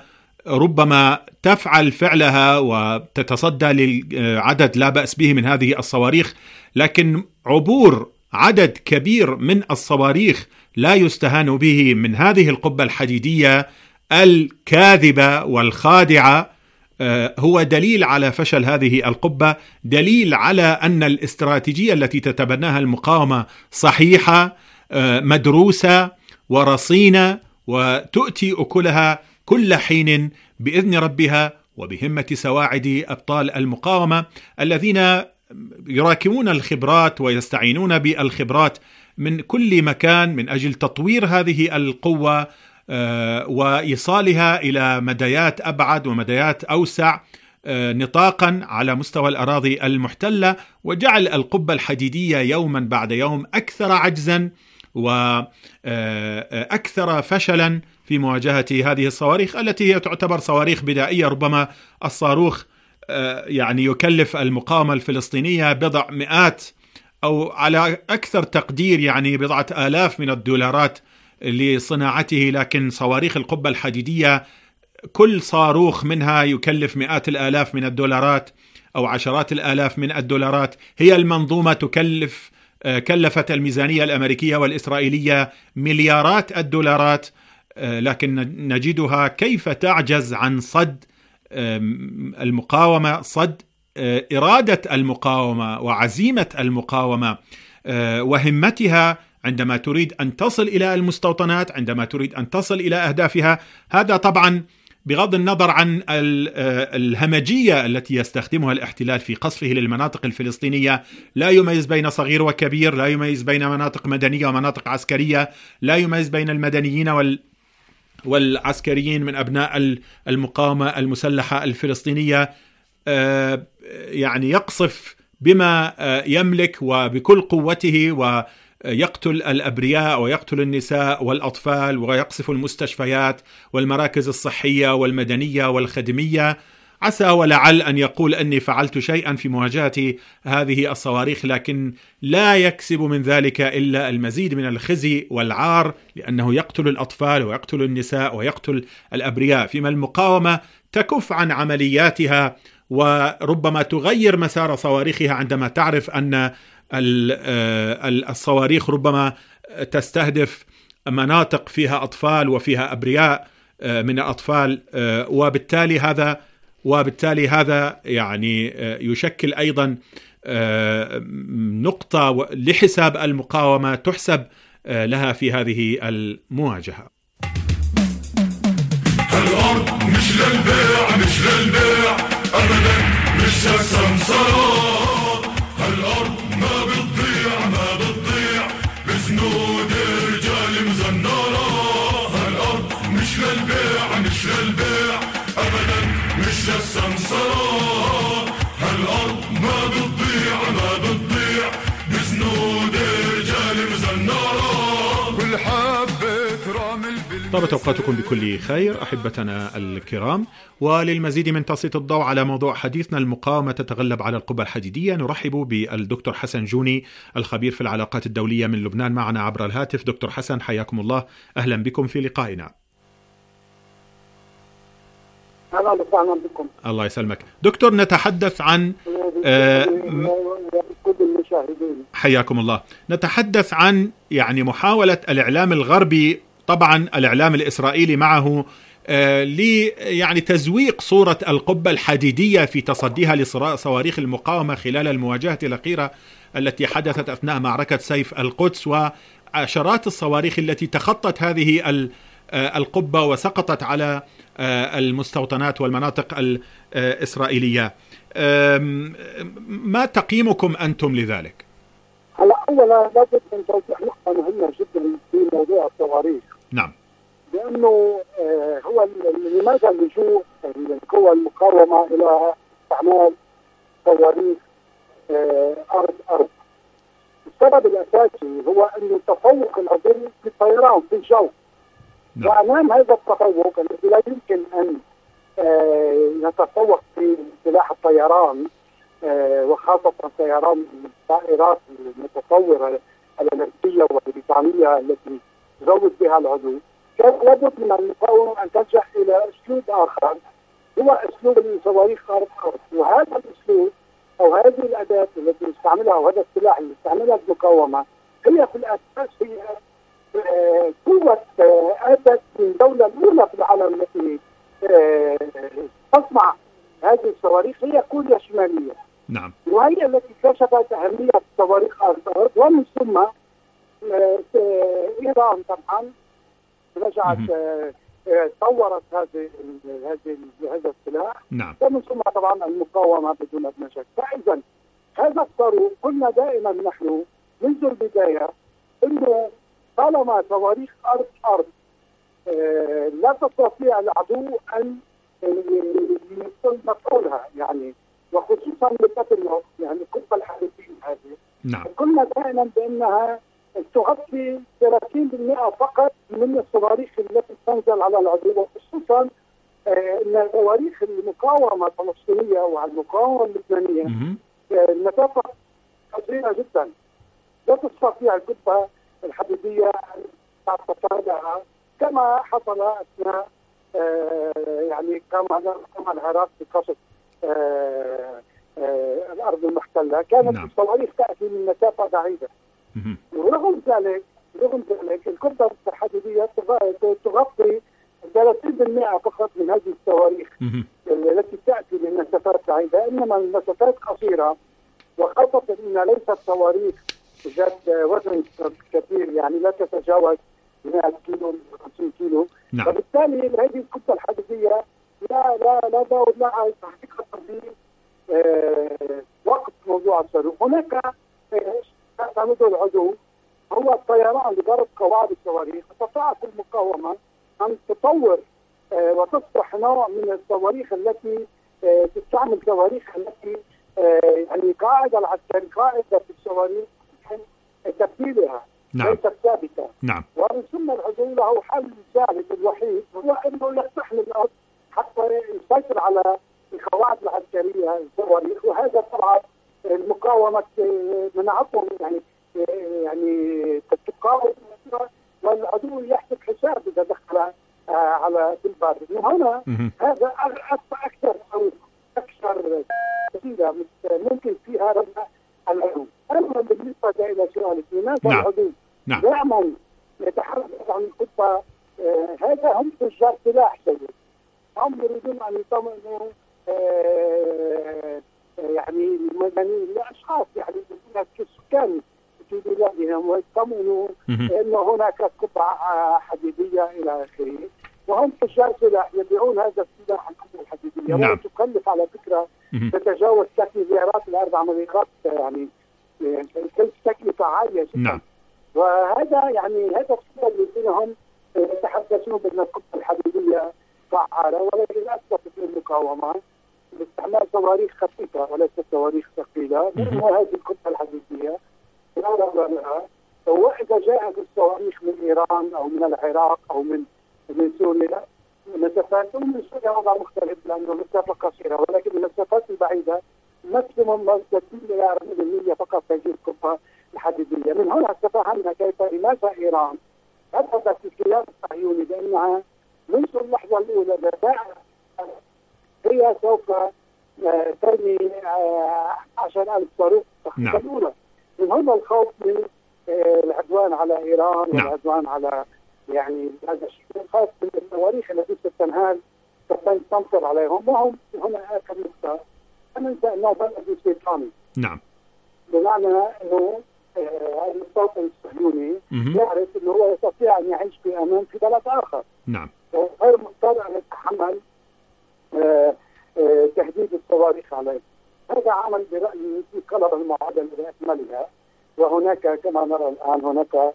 ربما تفعل فعلها وتتصدى لعدد لا بأس به من هذه الصواريخ، لكن عبور عدد كبير من الصواريخ لا يستهان به من هذه القبة الحديدية الكاذبة والخادعة هو دليل على فشل هذه القبة، دليل على أن الاستراتيجية التي تتبناها المقاومة صحيحة، مدروسة ورصينة، وتؤتي أكلها كل حين بإذن ربها وبهمة سواعد أبطال المقاومة الذين يراكمون الخبرات ويستعينون بالخبرات من كل مكان من أجل تطوير هذه القوة وإيصالها إلى مديات أبعد ومديات أوسع نطاقا على مستوى الأراضي المحتلة، وجعل القبة الحديدية يوما بعد يوم أكثر عجزا وأكثر فشلا في مواجهة هذه الصواريخ التي هي تعتبر صواريخ بدائية. ربما الصاروخ يعني يكلف المقاومة الفلسطينية بضع مئات أو على أكثر تقدير يعني بضعة آلاف من الدولارات لصناعته، لكن صواريخ القبة الحديدية كل صاروخ منها يكلف مئات الآلاف من الدولارات أو عشرات الآلاف من الدولارات. هي المنظومة كلفت الميزانية الأمريكية والإسرائيلية مليارات الدولارات، لكن نجدها كيف تعجز عن صد المقاومة، صد إرادة المقاومة وعزيمة المقاومة وهمتها عندما تريد أن تصل إلى المستوطنات، عندما تريد أن تصل إلى أهدافها. هذا طبعا بغض النظر عن الهمجية التي يستخدمها الاحتلال في قصفه للمناطق الفلسطينية، لا يميز بين صغير وكبير، لا يميز بين مناطق مدنية ومناطق عسكرية، لا يميز بين المدنيين والعسكريين من أبناء المقاومة المسلحة الفلسطينية. يعني يقصف بما يملك وبكل قوته، ويقتل الأبرياء ويقتل النساء والأطفال، ويقصف المستشفيات والمراكز الصحية والمدنية والخدمية. عسى ولعل أن يقول أني فعلت شيئا في مواجهة هذه الصواريخ، لكن لا يكسب من ذلك إلا المزيد من الخزي والعار، لأنه يقتل الأطفال ويقتل النساء ويقتل الأبرياء، فيما المقاومة تكف عن عملياتها وربما تغير مسار صواريخها عندما تعرف أن الصواريخ ربما تستهدف مناطق فيها أطفال وفيها أبرياء من الأطفال، وبالتالي هذا يعني يشكل أيضا نقطة لحساب المقاومة تحسب لها في هذه المواجهة. الأرض مش للبيع، مش للبيع أبدا، مش السمسرة. الأرض ما بتضيع بزنود رجال مزنرة. الأرض مش للبيع، مش للبيع أبدا، مش السمسرة. الأرض ما بتضيع بزنود رجال مزنرة. كل حبة رامل طابت أوقاتكم بكل خير أحبتنا الكرام، وللمزيد من تسليط الضوء على موضوع حديثنا المقاومة تتغلب على القبة الحديدية، نرحب بالدكتور حسن جوني الخبير في العلاقات الدولية من لبنان معنا عبر الهاتف. دكتور حسن حياكم الله، أهلا بكم في لقائنا. أهلا وسهلا بكم. الله يسلمك دكتور. نتحدث عن كل المشاهدين، حياكم الله، نتحدث عن يعني محاولة الإعلام الغربي، طبعا الإعلام الإسرائيلي معه، يعني تزويق صورة القبة الحديدية في تصديها لصواريخ المقاومة خلال المواجهة الأخيرة التي حدثت أثناء معركة سيف القدس، وعشرات الصواريخ التي تخطت هذه القبة وسقطت على المستوطنات والمناطق الإسرائيلية. ما تقييمكم أنتم لذلك؟ هلا أولا لابد من توضيح نقطة مهمة جدا في موضوع الصواريخ. نعم. لأنه هو لماذا اللجوء القوى المقاومة إلى استعمال صواريخ أرض؟ السبب الأساسي هو أن التفوق العظيم في الطيران في الجو. نعم. وأمام هذا التفوق الذي لا يمكن أن يتفوق في سلاح الطيران، وخاصة طيران الطائرات المتطورة الأمريكية والبريطانية التي تزود بها العدو، كان لابد من المقاومة أن تلجأ إلى أسلوب آخر، هو أسلوب الصواريخ أرض أرض. وهذا الأسلوب أو هذه الأداة التي استعملها وهذا السلاح اللي استعملها المقاومة هي في الأساس هي قوة أتت من الدولة الأولى في العالم التي تصنع هذه الصواريخ، هي كوريا الشمالية. نعم. وهي التي كشفت أهمية الصواريخ أرض أرض، ومن ثم إيران طبعا رجعت طورت هذا السلاح. نعم. ومن ثم طبعا المقاومة بدون أدنى شك. فإذا هذا الصاروخ قلنا دائما نحن منذ البداية إنه طالما صواريخ أرض أرض لا تستطيع العدو أن يصلها، يعني وخصوصا لقتل يعني القبة الحديدية هذه. نعم. قلنا دائما بأنها تغطي 30% فقط من الصواريخ التي تنزل على العدو، وخصوصا ان صواريخ المقاومه الفلسطينيه والمقاومه اللبنانيه المسافه قصيره جدا، لا تستطيع القبه الحديديه ان تتفاداها كما حصل اثناء يعني كما العراق بقصف الارض المحتله، كانت الصواريخ تاتي من مسافه بعيده. ورغم ذلك القبه الحديديه تغطي 30% فقط من هذه الصواريخ التي تاتي من مسافات بعيده، انما المسافات قصيره، وخاصه ان ليست صواريخ ذات وزن كثير، يعني لا تتجاوز 100 كيلو 50 كيلو. نعم. فبالتالي هذه القبه الحديديه لا دور لها حقيقه في وقت موضوع الصاروخ. هناك تعتمد العدو هو الطيران لضرب قواعد الصواريخ. استطاعت المقاومه ان تطور وتصبح نوع من الصواريخ التي تستعمل صواريخ التي يعني قاعده العسكري قاعده في الصواريخ تبديلها ليست ثابته. نعم. ومن ثم العدو له حل ثالث الوحيد هو انه يستحمل الارض حتى يسيطر على القواعد العسكريه الصواريخ، وهذا طبعا المقاومه منعتهم يعني تقاوم، والعدو يحسب حساب اذا دخل على الباب. وهنا هذا اكثر وسيله ممكن فيها ردع العدو. اما بالنسبه الى سؤالك لماذا العدو دائما يتحرك عن القبه، هذا هم تجار سلاح سيد، هم يريدون ان يطمئنوا يعني الاشخاص يعني السكان في بلادهم ويطمئنوا ان هناك قطع حديديه الى اخره، وهم تجار سلاح يبيعون هذا السلاح القطع الحديديه. ولا تكلف على فكره تتجاوز تكلفات الاربع مليارات، يعني تكلفه عاليه جدا. نعم. وهذا يعني هذا السبب اللي فيهم يتحدثون بان القطع الحديديه فعاله، ولكن للاسف في المقاومه باستعمال صواريخ خفيفه وليست صواريخ ثقيله، منها هذه القطع الحديديه. وإذا جاءت الصواريخ من إيران أو من العراق أو من سوريا مسافات، من سوريا وضع مختلف لأنه المسافة قصيرة، ولكن المسافات البعيدة ماكسيموم 30 إلى 40% فقط تجي القبة الحديدية. من هنا تفهمنا كيف لماذا إيران أثبتت الكيان الصهيوني بأنها منذ اللحظة الأولى هي سوف ترمي 10,000 صاروخ الأولى. من هنا الخوف من العدوان على ايران والعدوان على يعني هذا الشيء، الخوف من الصواريخ التي ستنهال ستنصر عليهم. وهم هنا اخر نقطه ننسى انه بلد استيطاني. نعم. بمعنى انه هذا المستوطن الصهيوني يعرف انه هو يستطيع ان يعيش في امان في بلد اخر. نعم. وغير مضطر ان يتحمل تهديد الصواريخ عليه. هذا عمل برأيي في قلب المعادلة بأكملها، وهناك كما نرى الآن هناك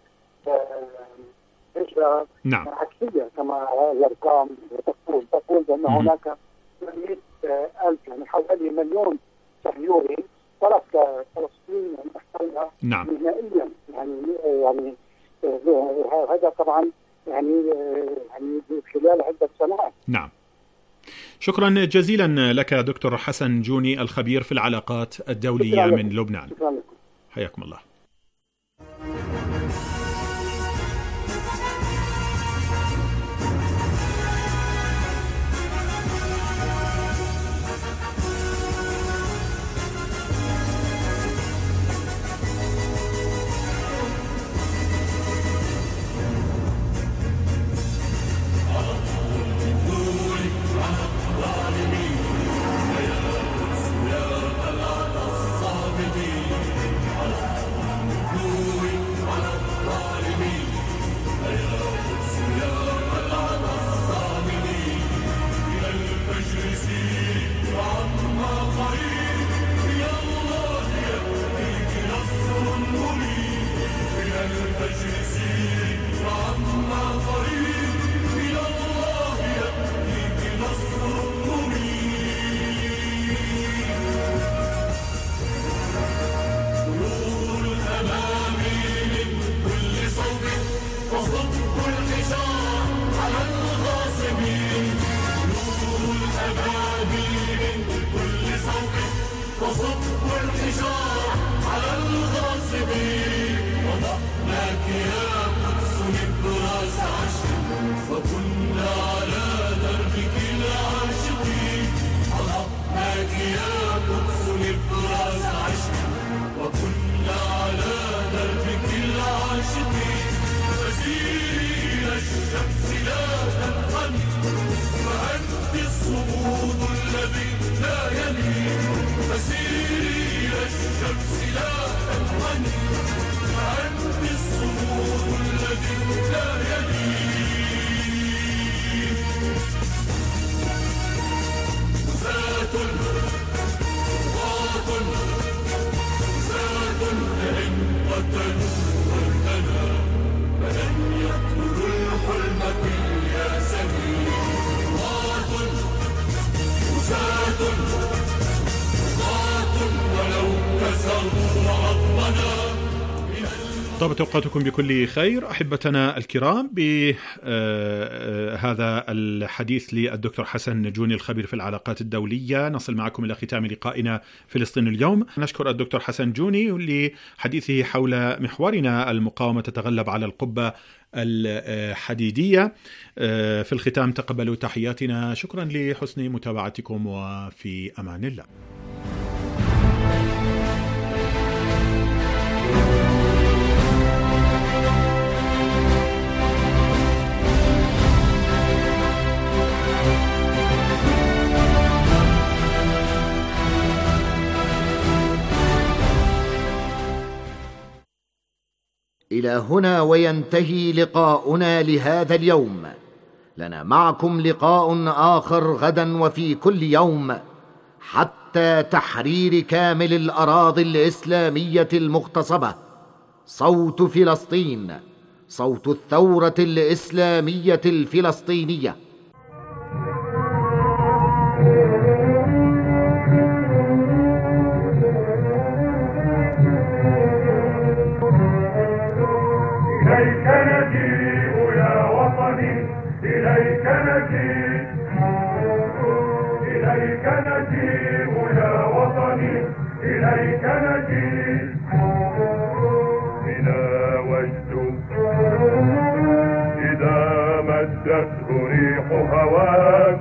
هجرة عكسية كما الأرقام تقول بأن هناك 100,000 يعني حوالي 1,000,000 صهيوني ترك فلسطين المحتلة نهائيا. يعني هذا طبعا يعني خلال عدة سنوات. نعم. شكرا جزيلا لك دكتور حسن جوني الخبير في العلاقات الدولية من لبنان. حياكم الله. طابت أوقاتكم بكل خير أحبتنا الكرام. بهذا الحديث للدكتور حسن جوني الخبير في العلاقات الدولية نصل معكم إلى ختام لقائنا فلسطين اليوم. نشكر الدكتور حسن جوني لحديثه حول محورنا المقاومة تتغلب على القبة الحديدية. في الختام تقبلوا تحياتنا، شكرا لحسن متابعتكم وفي أمان الله. إلى هنا وينتهي لقاؤنا لهذا اليوم. لنا معكم لقاء آخر غدا وفي كل يوم حتى تحرير كامل الأراضي الإسلامية المغتصبة. صوت فلسطين، صوت الثورة الإسلامية الفلسطينية. إليك نجيء يا وطني، إليك نجيء، إليك نجيء يا وطني، إليك نجيء. بنا وجد إذا مدته ريح هواك،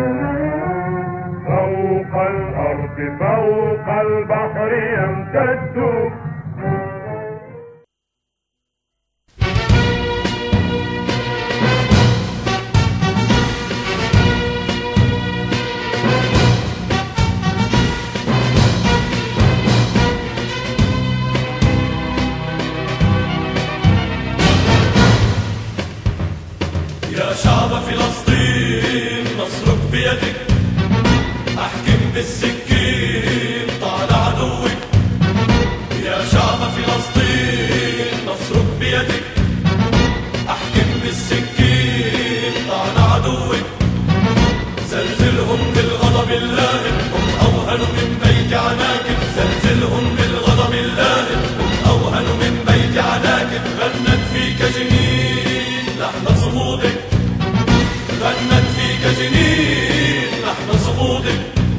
فوق الأرض فوق البحر يمتد. يا شعب فلسطين نصرك بيدك، احكم بالسكين طال عدوك. يا شعب فلسطين نصرك بيدك، احكم بالسكين طال عدوك. زلزلهم بالغضب اللائم، هم اوهن من بيت عناكب. زلزلهم بالغضب اللائم، هم اوهن من بيت عناكب. غنت فيك جنين لحن صمودك، غنت فيك جنين لحن صمودك.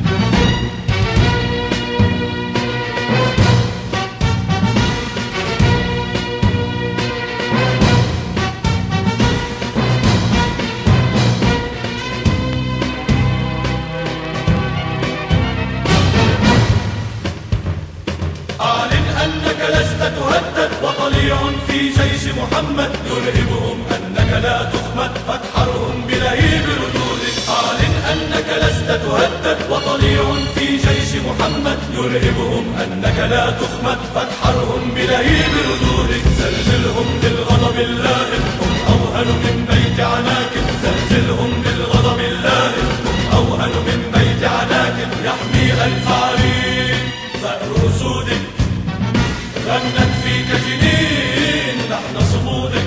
أعلن أنك لست تهدد، وطليع في جيش محمد يرهبهم أنك لا تخمد، فاتحرهم بلهيب ردودك. أعلن أنك لست تهدد، وطليع في جيش محمد يرهبهم أنك لا تخمد، فاتحرهم بلهيب ردودك. زلزلهم بالغضب اللائم، هم أوهن من بيت عناكب. زلزلهم بالغضب اللائم، هم أوهن من بيت عناكب. يحمي الفعرين ثأر أسودك، غنت فيك جنين لحن صمودك.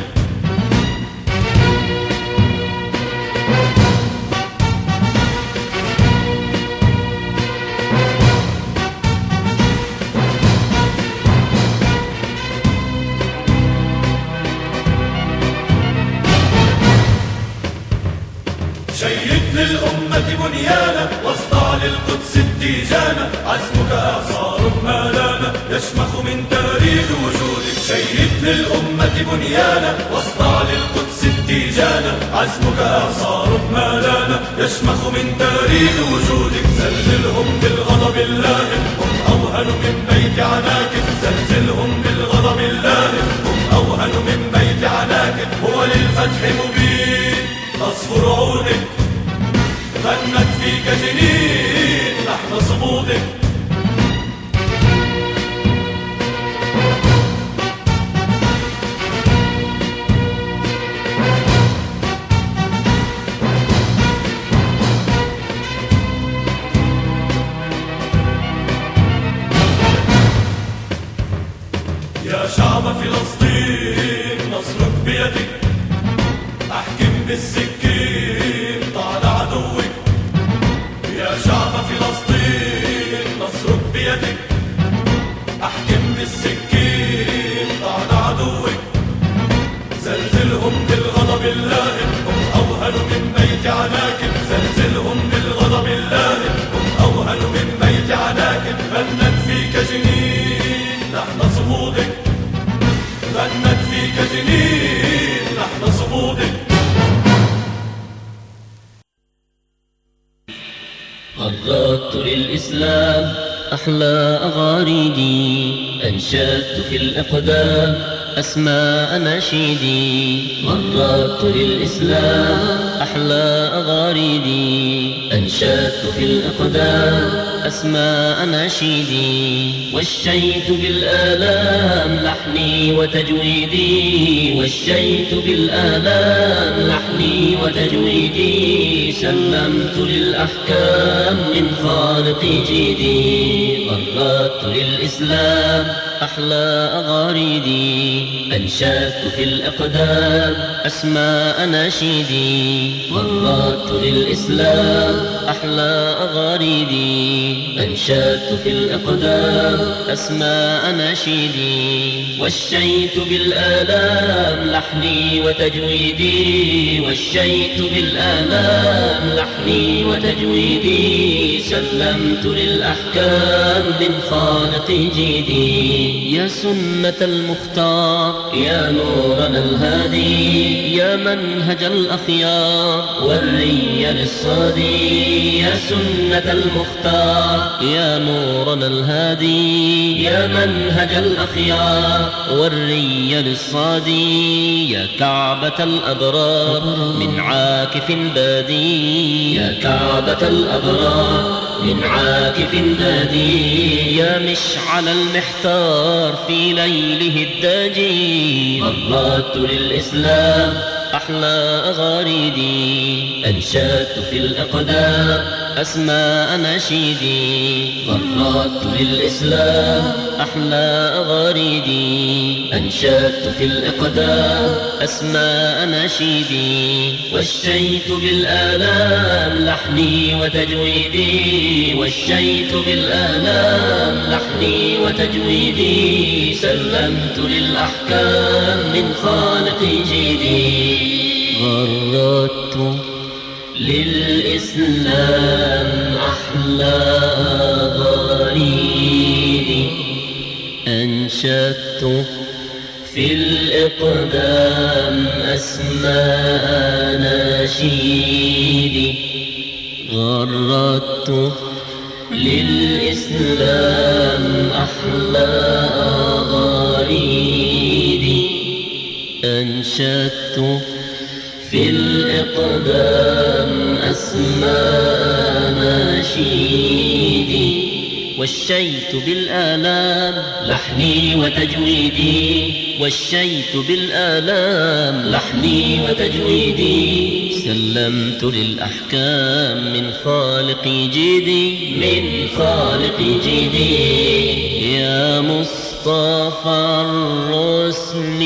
شيد للأمة بنيانا، واصدع للقدس التيجانا. عزمك إعصار ما لانا، يشمخ من تاريخ وجودك. شيد للأمة بنيانا، واصدع للقدس التيجانا. عزمك إعصار ما لانا، يشمخ من تاريخ وجودك. زلزلهم بالغضب اللائم، هم أوهن من بيت عناكب. زلزلهم بالغضب اللائم، هم أوهن من بيت عناكب. هو للفتح مبين تصفر عودك، غنت فيك جنين لحن صمودك. فلسطين طال عدوك، يا شعب فلسطين نصرك بيدك، احكم بالسكين طال عدوك، زلزلهم بالغضب اللائم هم اوهن من بيت عناكب، زلزلهم بالغضب اللائم هم اوهن من بيت عناكب، غنت فيك جنين لحن صمودك، غنت فيك جنين لحن صمودك. غردت للإسلام أحلى أغاريدي، أنشدت في الإقدام أسماء أناشيدي. غردت للإسلام أحلى أغاريدي، أنشدت في الإقدام أسماء أناشيدي. وشيت بالآلام لحني وتجويدي، وشيت بالآلام لحني وتجويدي. سلمت للأحكام من خالقي جيدي. غردت للإسلام أحلى أغاريدي، أنشدت في الإقدام أسماء أناشيدي. غردت للإسلام أحلى أغاريدي، أنشدت في الإقدام أسماء أناشيدي. وشيت بالآلام لحني وتجويدي، وشيت بالآلام لحني وتجويدي. سلمت للأحكام من خالقي جيدي. يا سنة المختار يا نورنا الهادي، يا منهج الأخيار والري للصادي. يا سنة المختار يا نورنا الهادي، يا منهج الأخيار والري للصادي. يا كعبة الأبرار من عاكف بادي، يا كعبة الأبرار من عاكف بادي. يا مشعل المحتار في ليله الداجي. غردت للإسلام أحلى أغاريدي، أنشدت في الإقدام أسماء أناشيدي. غردت للإسلام أحلى أغاريدي، أنشدت في الإقدام أسماء أناشيدي. وشيت بالآلام لحني وتجويدي، وشيت بالآلام لحني وتجويدي. سلمت للأحكام من خالقي جيدي. غردت للإسلام أحلى أغاريدي، أنشدت في الإقدام أسماء أناشيدي. غردت للإسلام أحلى أغاريدي، أنشدت في الإقدام أسماء أناشيدي. وشيت بالآلام لحني وتجويدي، وشيت بالآلام لحني وتجويدي. سلمت للأحكام من خالقي جيدي، من خالقي جيدي. يا مصطفى الرسل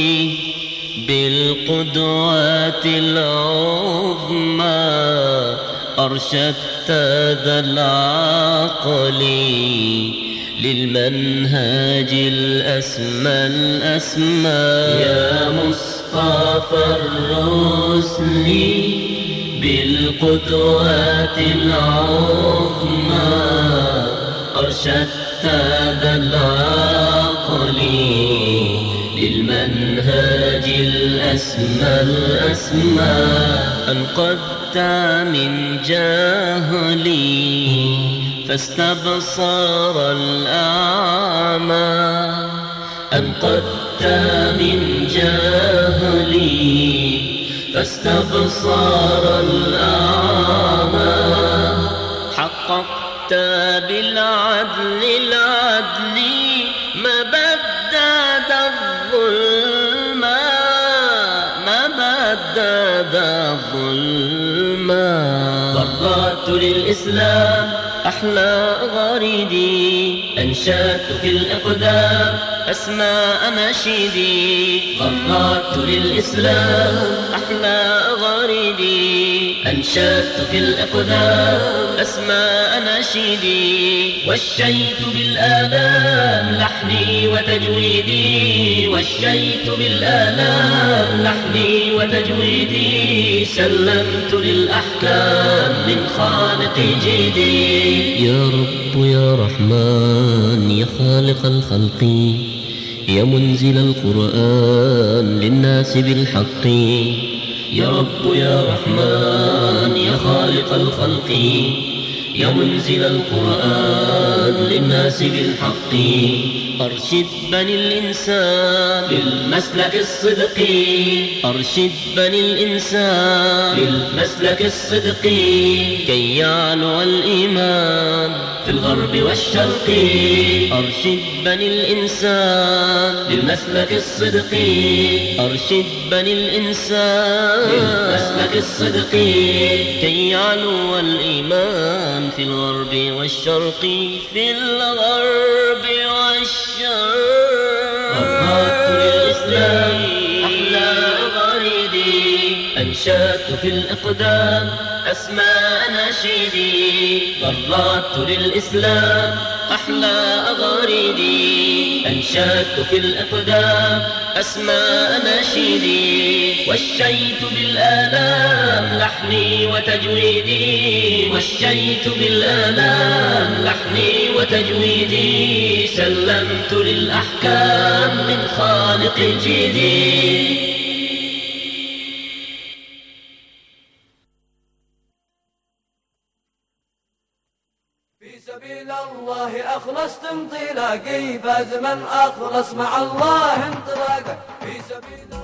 بالقدوات العظمى، أرشدت ذا العقل للمنهاج الأسمى الأسمى. يا مصطفى الرسل بالقدوات العظمى، أرشدت ذا العقل للمنهاج الأسمى الأسمى. أنقذت من جهلي فاستبصر الأعمى، أنقذت من جهلي فاستبصر الأعمى. حققت بالعدل العدل ما بدد الظلم، ما بدد الظلم. غردت للإسلام أحلى غريدي أنشدت في الإقدام أسماء نشيدي غردت للإسلام أحلى غريدي أنشدت في الإقدام أسماء نشيدي وشيت بالآلام لحني وتجويدي وشيت بالآلام لحني وتجويدي سلمت للأحكام من خالق جيدي. يا رب يا رحمن يا خالق الخلق يا منزل القرآن للناس بالحق. يا رب يا رحمن يا خالق الخلق يا منزل القرآن للناس بالحق. أرشد بني الإنسان للمسلك الصدقي أرشد بني الإنسان للمسلك الصدقي كي يعلو الإيمان في الغرب والشرق. أرشد بني الإنسان للمسلك الصدقي أرشد بني الإنسان للمسلك الصدقي كي يعلو الإيمان في الغرب والشرق في الغرب والشرق. غردت للإسلام أحلى غريدي أنشدت في الإقدام أسماء نشيدي غردت للإسلام أحلى غريدي أنشدت في الإقدام أسماء نشيدي وشيت بالآلام لحني وتجويدي وشيت بالآلام لحني وتجويدي سلمت للأحكام من خالق جيدي. في سبيل الله أخلصت انطلاقي فاز من أخلص مع الله انطلاقه. في سبيل